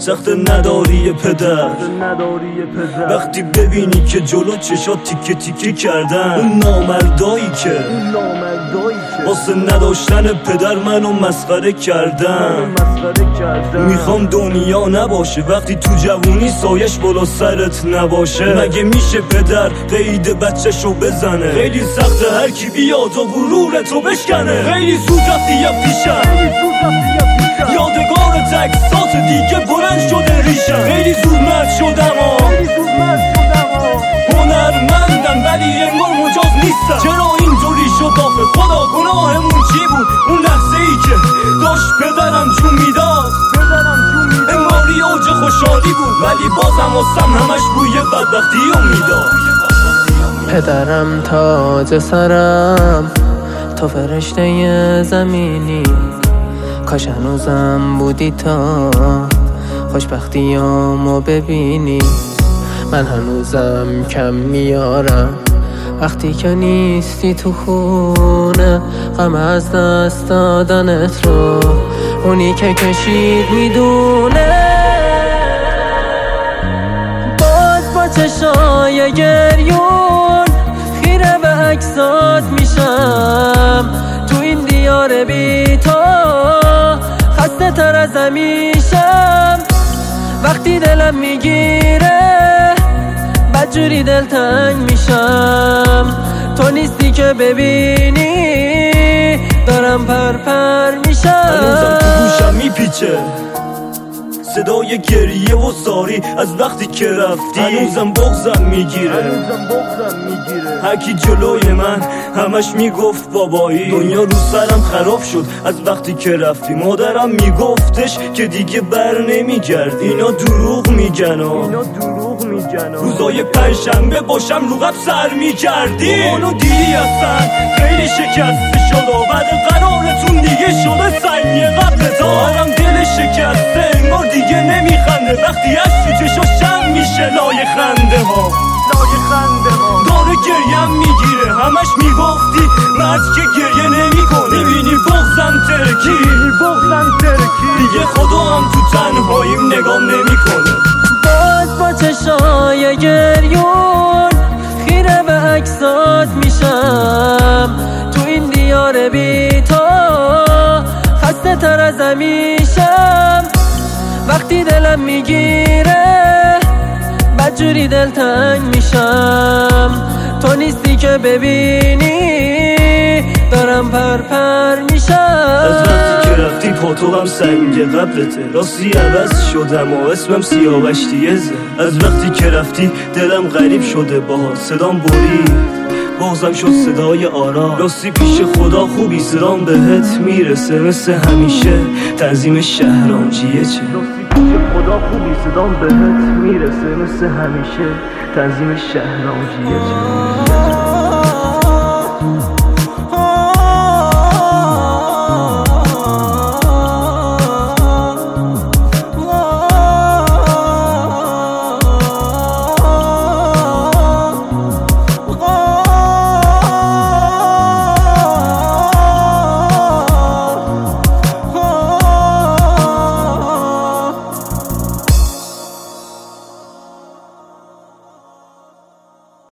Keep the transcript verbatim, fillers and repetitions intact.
سخت نداری پدر. وقتی ببینی که جلو چشات تیکه تیکه کردن، اون نامردایی که واسه نداشتن پدر منو مسخره کردن. میخوام دنیا نباشه وقتی تو جوونی سایش بالا سرت نباشه. مگه میشه پدر قید بچه‌شو بزنه؟ خیلی سخته هر کی بیاد و غرورتو بشکنه. خیلی زود رفتی یا پیشم، یادگار تکسات دیگه بلند شده ریشم. خیلی زود مرد شدم ها، هنرمندم ولی انگار مجاز نیستم. چرا اینطوری شد آخه خدا؟ گناهمون چی بود اون لحظه ای که داشت پدرم جون میداد؟ انگاری اوج خوشحالی بود ولی بازم واسم همش بوی بدبختی و میداد. پدرم تاج سرم، تو فرشته زمینی، کاش هنوزم بودی تا خوشبختیامو ببینی. من هنوزم کم میارم وقتی که نیستی تو خونه، غم از دست دادنت رو اونی که کشید میدونه. باز با چشای گریون خیره به عکسات میشم. تو این دیار بی تو خسته تر از همیشم. وقتی دلم میگیره بدجوری دلتنگ میشم. تو نیستی که ببینی دارم پرپر میشم. هنوزم تو گوشم میپیچه صدای گریه و ساری از وقتی که رفتی. هنوزم بغضم میگیره هر کی جلوی من همش میگفت بابایی. دنیا رو سرم خراب شد از وقتی که رفتی. مادرم میگفتش که دیگه بر نمیگرد. اینا دروغ میگن روزای پنجشنبه باشم رو قبل سر میکردی. اونو دیدی اصلا خیلی شکسته شد و بعد قرارتون دیگه شده سنگ قبل دارم. دل شکسته انگار دیگه نمیخنده وقتی از تو چشا شم میشه لای خنده ها. داره گریم میگیره همش میگفتی مرد که گریه نمی کنه. میبینی بغزم ترکی دیگه خدا هم تو تنهاییم نگام نمی کنه. باز با چشای گریون خیره به عکسات میشم. تو این دیار بی تو خسته تر از همیشم. وقتی دلم میگیره بدجوری دلتنگ میشم. تو نیستی که ببینی دارم پرپر میشم. از وقتی که رفتی پاتوقم سنگ قبلته. راستی عوض شدم و اسمم سیاوشتیه زه. از وقتی که رفتی دلم غریب شده باها. صدام برید بغضم شد صدای آرا. راستی پیش خدا خوبی صدام بهت میرسه مثل همیشه. تنظیم شهرامجیه چه خدا خوبی صدام بهت میرسه مثل همیشه. تنظیم شهرامجیه چه